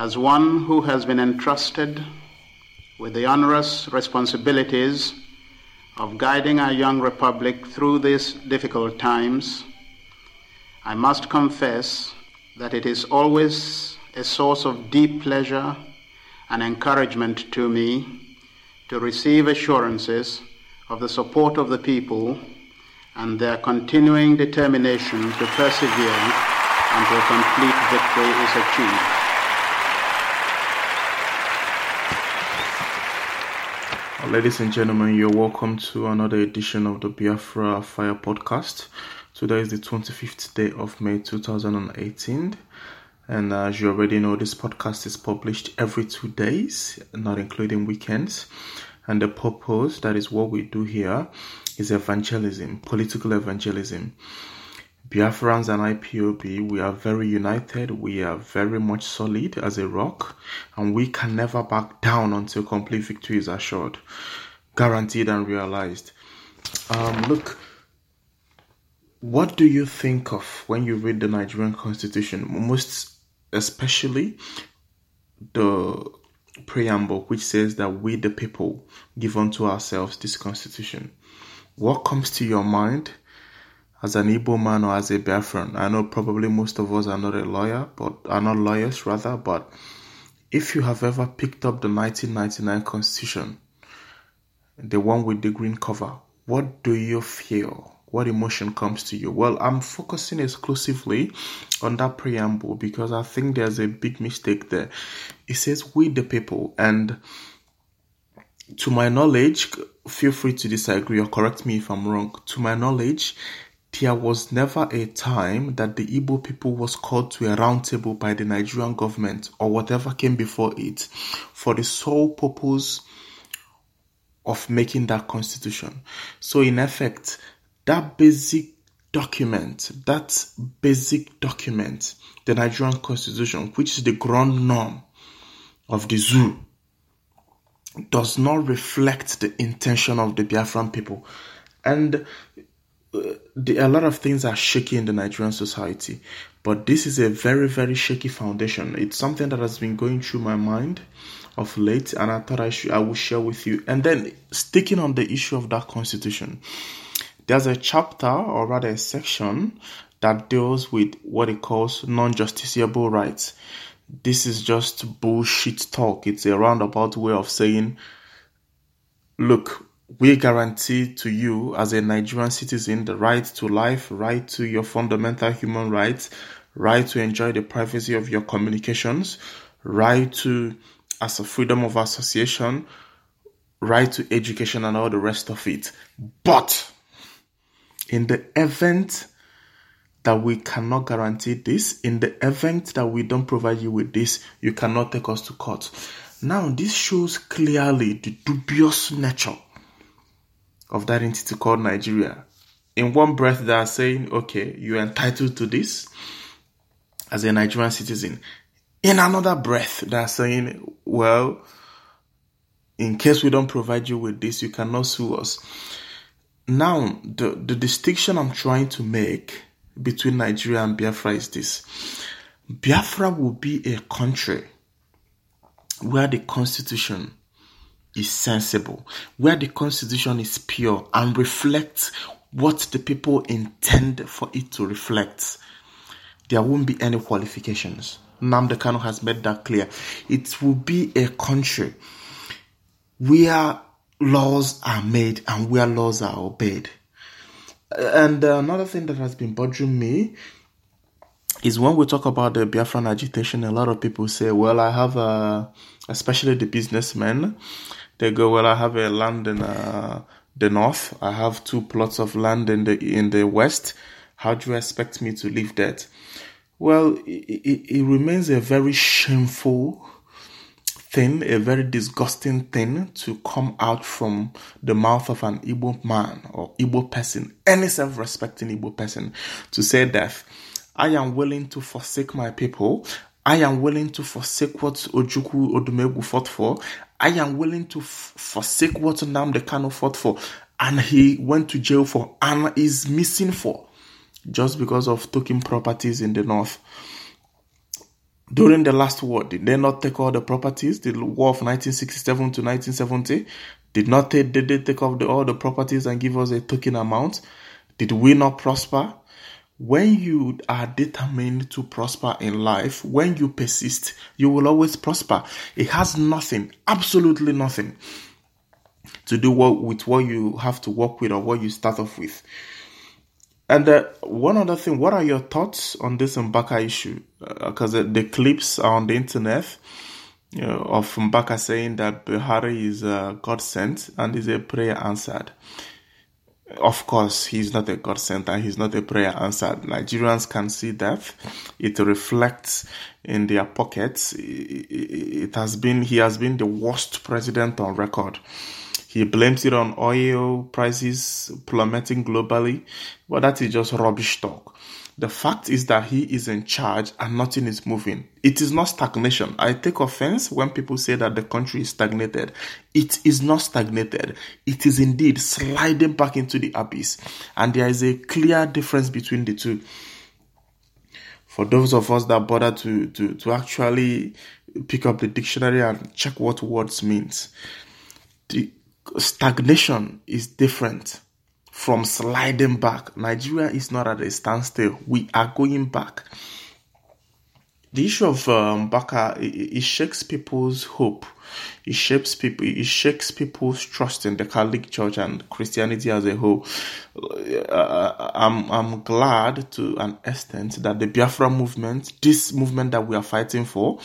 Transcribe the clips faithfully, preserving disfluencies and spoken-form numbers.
as one who has been entrusted with the onerous responsibilities of guiding our young republic through these difficult times, I must confess that it is always a source of deep pleasure and encouragement to me to receive assurances of the support of the people and their continuing determination to persevere until complete victory is achieved. Ladies and gentlemen, you're welcome to another edition of the Biafra Fire Podcast. Today is the twenty-fifth day of May two thousand eighteen. And as you already know, this podcast is published every two days, not including weekends. And the purpose, that is what we do here, is evangelism, political evangelism. Biafrans and I P O B, we are very united, we are very much solid as a rock, and we can never back down until complete victory is assured, guaranteed and realized. Um, look, what do you think of when you read the Nigerian Constitution, most especially the preamble, which says that we the people give unto ourselves this Constitution? What comes to your mind as an Igbo man or as a Biafran? I know probably most of us are not a lawyer, but are not lawyers rather, but if you have ever picked up the nineteen ninety-nine Constitution, the one with the green cover, what do you feel? What emotion comes to you? Well, I'm focusing exclusively on that preamble because I think there's a big mistake there. It says we the people, and to my knowledge, feel free to disagree or correct me if I'm wrong. To my knowledge, there was never a time that the Igbo people was called to a round table by the Nigerian government or whatever came before it for the sole purpose of making that constitution. So in effect, that basic document, that basic document, the Nigerian Constitution, which is the ground norm of the zoo, does not reflect the intention of the Biafran people. And uh, the, a lot of things are shaky in the Nigerian society, but this is a very, very shaky foundation. It's something that has been going through my mind of late, and I thought I should I will share with you. And then sticking on the issue of that constitution, there's a chapter, or rather a section, that deals with what it calls non-justiciable rights. This is just bullshit talk. It's a roundabout way of saying, look, we guarantee to you as a Nigerian citizen the right to life, right to your fundamental human rights, right to enjoy the privacy of your communications, right to, as a freedom of association, right to education and all the rest of it. But in the event that we cannot guarantee this, in the event that we don't provide you with this, you cannot take us to court. Now, this shows clearly the dubious nature of that entity called Nigeria. In one breath, they are saying, okay, you're entitled to this as a Nigerian citizen. In another breath, they are saying, well, in case we don't provide you with this, you cannot sue us. Now, the, the distinction I'm trying to make between Nigeria and Biafra is this. Biafra will be a country where the constitution is sensible, where the constitution is pure and reflects what the people intend for it to reflect. There won't be any qualifications. Nnamdi Kanu has made that clear. It will be a country where laws are made and where laws are obeyed. And uh, another thing that has been bothering me is when we talk about the Biafran agitation, a lot of people say, well, I have a, especially the businessmen, they go, well, I have a land in uh, the north, I have two plots of land in the in the west, how do you expect me to live that? Well, it, it, it remains a very shameful thing, a very disgusting thing to come out from the mouth of an Igbo man or Igbo person, any self-respecting Igbo person, to say that I am willing to forsake my people, I am willing to forsake what Ojukwu Odumegwu fought for, I am willing to f- forsake what Nnamdi Kanu fought for, and he went to jail for, and is missing for, just because of taking properties in the north. During the last war, did they not take all the properties? The war of nineteen sixty-seven to nineteen seventy, did not take, did they take off the, all the properties and give us a token amount? Did we not prosper? When you are determined to prosper in life, when you persist, you will always prosper. It has nothing, absolutely nothing, to do what, with what you have to work with or what you start off with. And uh, one other thing, what are your thoughts on this Mbaka issue? Because uh, the clips are on the internet, you know, of Mbaka saying that Buhari is uh, God sent and is a prayer answered. Of course, he's not a God sent and he's not a prayer answered. Nigerians can see that. It reflects in their pockets. It has been, he has been the worst president on record. He blames it on oil prices plummeting globally, but that is just rubbish talk. The fact is that he is in charge and nothing is moving. It is not stagnation. I take offense when people say that the country is stagnated. It is not stagnated. It is indeed sliding back into the abyss. And there is a clear difference between the two. For those of us that bother to, to, to actually pick up the dictionary and check what words means, the stagnation is different from sliding back. Nigeria is not at a standstill. We are going back. The issue of um, Mbaka, it, it shakes people's hope. It shakes people. It shakes people's trust in the Catholic Church and Christianity as a whole. Uh, I'm I'm glad to an extent that the Biafra movement, this movement that we are fighting for,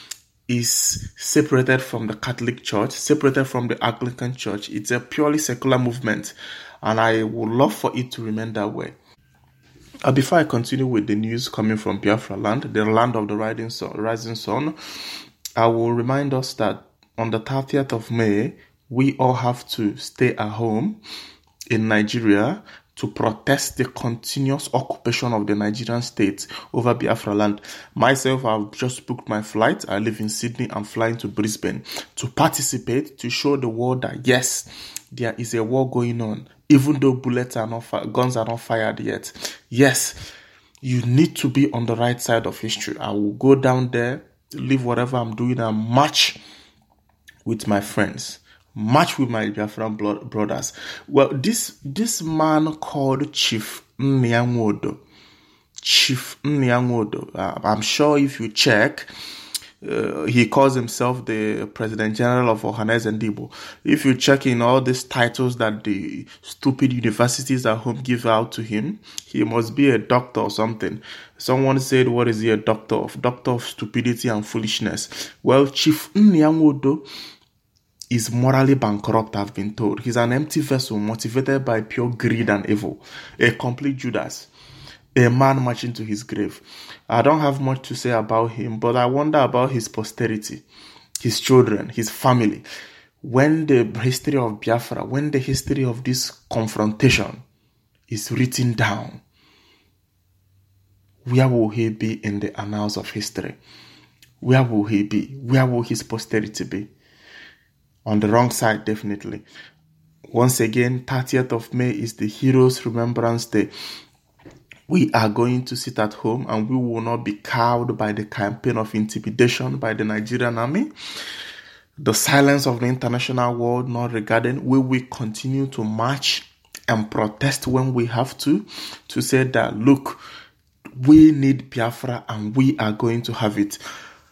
is separated from the Catholic Church, separated from the Anglican Church. It's a purely secular movement, and I would love for it to remain that way. Uh, before I continue with the news coming from Biafra land, the land of the rising sun, rising sun, I will remind us that on the thirtieth of May, we all have to stay at home in Nigeria to protest the continuous occupation of the Nigerian state over Biafra land. Myself, I've just booked my flight. I live in Sydney. I'm flying to Brisbane to participate, to show the world that yes, there is a war going on, even though bullets are not, fi- guns are not fired yet. Yes, you need to be on the right side of history. I will go down there, leave whatever I'm doing, and march with my friends. Match with my Biafran brothers. Well, this this man called Chief Nyangodo, Chief Nyangodo, uh, I'm sure if you check, uh, he calls himself the President General of Ohanes Ndibo. If you check in all these titles that the stupid universities at home give out to him, he must be a doctor or something. Someone said, what is he a doctor of? Doctor of stupidity and foolishness. Well, Chief Nyangodo is morally bankrupt, I've been told. He's an empty vessel motivated by pure greed and evil. A complete Judas. A man marching to his grave. I don't have much to say about him, but I wonder about his posterity, his children, his family. When the history of Biafra, when the history of this confrontation is written down, where will he be in the annals of history? Where will he be? Where will his posterity be? On the wrong side, definitely. Once again, thirtieth of May is the Heroes Remembrance Day. We are going to sit at home and we will not be cowed by the campaign of intimidation by the Nigerian army. The silence of the international world not regarding. We will continue to march and protest when we have to, to say that, look, we need Biafra and we are going to have it.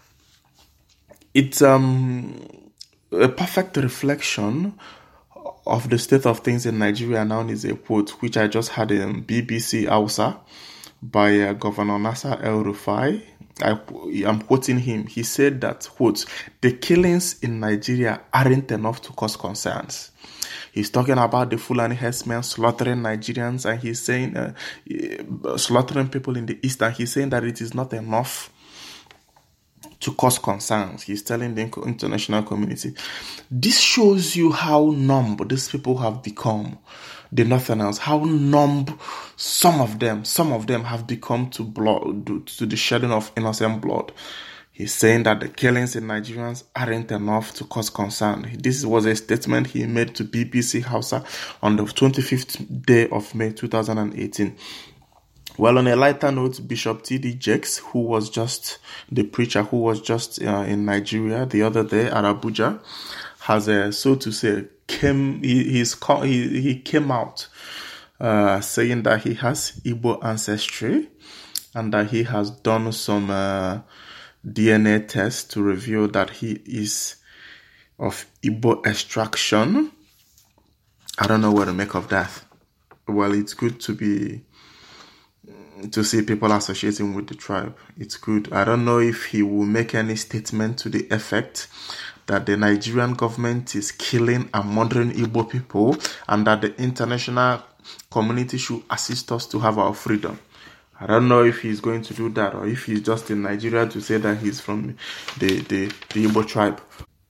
It's um... a perfect reflection of the state of things in Nigeria now is a quote which I just had in B B C Hausa by uh, Governor Nasser El-Rufai. I am quoting him. He said that, quote, the killings in Nigeria aren't enough to cause concerns. He's talking about the Fulani herdsmen slaughtering Nigerians, and he's saying, uh, slaughtering people in the east, and he's saying that it is not enough to cause concerns. He's telling the international community. This shows you how numb these people have become, the Northerners, how numb some of them, some of them have become to blood, to the shedding of innocent blood. He's saying that the killings in Nigerians aren't enough to cause concern. This was a statement he made to B B C Hausa on the twenty-fifth day of May two thousand eighteen. Well, on a lighter note, Bishop T D Jakes, who was just the preacher who was just uh, in Nigeria the other day at Abuja, has, uh, so to say, came he he's he he came out uh, saying that he has Igbo ancestry and that he has done some uh, D N A tests to reveal that he is of Igbo extraction. I don't know what to make of that. Well, it's good to be to see people associating with the tribe. It's good. I don't know if he will make any statement to the effect that the Nigerian government is killing and murdering Igbo people and that the international community should assist us to have our freedom. I don't know if he's going to do that or if he's just in Nigeria to say that he's from the, the, the Igbo tribe.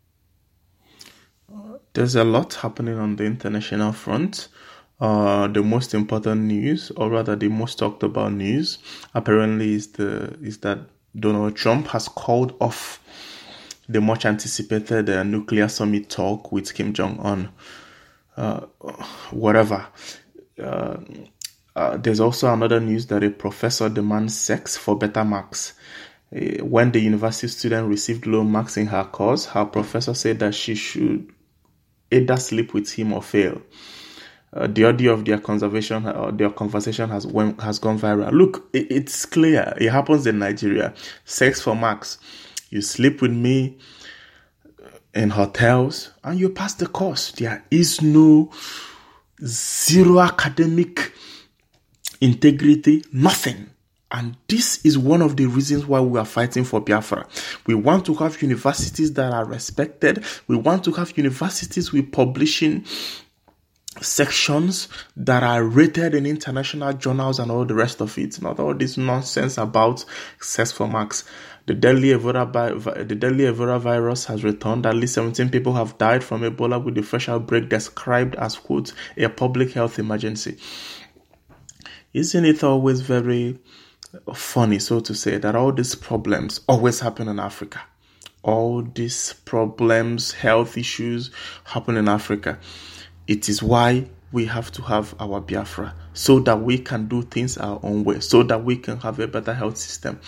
There's a lot happening on the international front. Uh, the most important news, or rather the most talked about news, apparently is the is that Donald Trump has called off the much anticipated uh, nuclear summit talk with Kim Jong-un. Uh, whatever. Uh, uh, there's also another news that a professor demands sex for better marks. Uh, when the university student received low marks in her course, her professor said that she should either sleep with him or fail. Uh, the audio of their conversation, uh, their conversation has went, has gone viral. Look, it, it's clear. It happens in Nigeria. Sex for marks. You sleep with me in hotels and you pass the course. There is no zero academic integrity, nothing. And this is one of the reasons why we are fighting for Biafra. We want to have universities that are respected. We want to have universities with publishing sections that are rated in international journals and all the rest of it. Not all this nonsense about sex for marks. The deadly Ebola, the deadly Ebola virus has returned. At least seventeen people have died from Ebola, with the fresh outbreak described as, quote, a public health emergency. Isn't it always very funny, so to say, that all these problems always happen in Africa? All these problems, health issues happen in Africa. It is why we have to have our Biafra, so that we can do things our own way, so that we can have a better health system.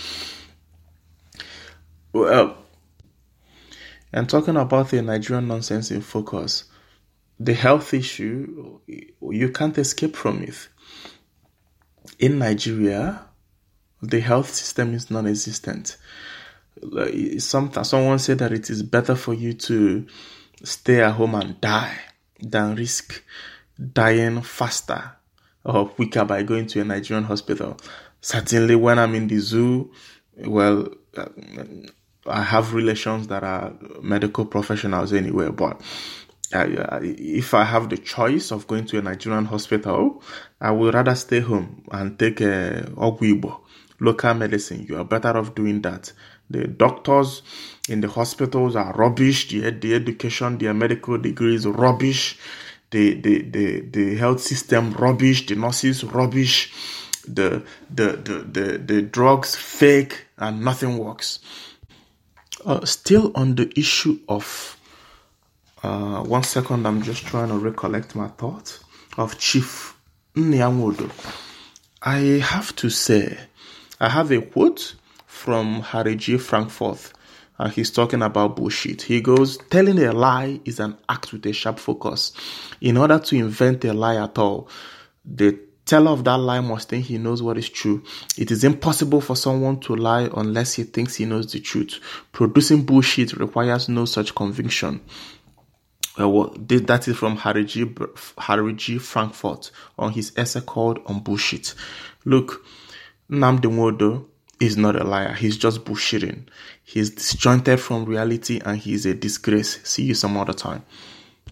Well, and talking about the Nigerian nonsense in focus, the health issue, you can't escape from it. In Nigeria, the health system is non-existent. Some, someone said that it is better for you to stay at home and die than risk dying faster or quicker by going to a Nigerian hospital. Certainly when I'm in the zoo, well, I have relations that are medical professionals anyway, but uh, if I have the choice of going to a Nigerian hospital, I would rather stay home and take a Ogwibo, local medicine. You are better off doing that. The doctors in the hospitals are rubbish. The, the education, their medical degrees, rubbish. The, the, the, the health system, rubbish. The nurses, rubbish. The, the, the, the, the drugs, fake, and nothing works. Uh, still on the issue of, uh, one second, I'm just trying to recollect my thoughts, of Chief Nyamodo. I have to say, I have a quote from Harry G. Frankfurt, and he's talking about bullshit. He goes, telling a lie is an act with a sharp focus. In order to invent a lie at all, the teller of that lie must think he knows what is true. It is impossible for someone to lie unless he thinks he knows the truth. Producing bullshit requires no such conviction. Uh, well, that is from Harry G. Harry G. Frankfurt on his essay called On Bullshit. Look, Nnamdi Nwodo is not a liar. He's just bullshitting. He's disjointed from reality and he's a disgrace. See you some other time.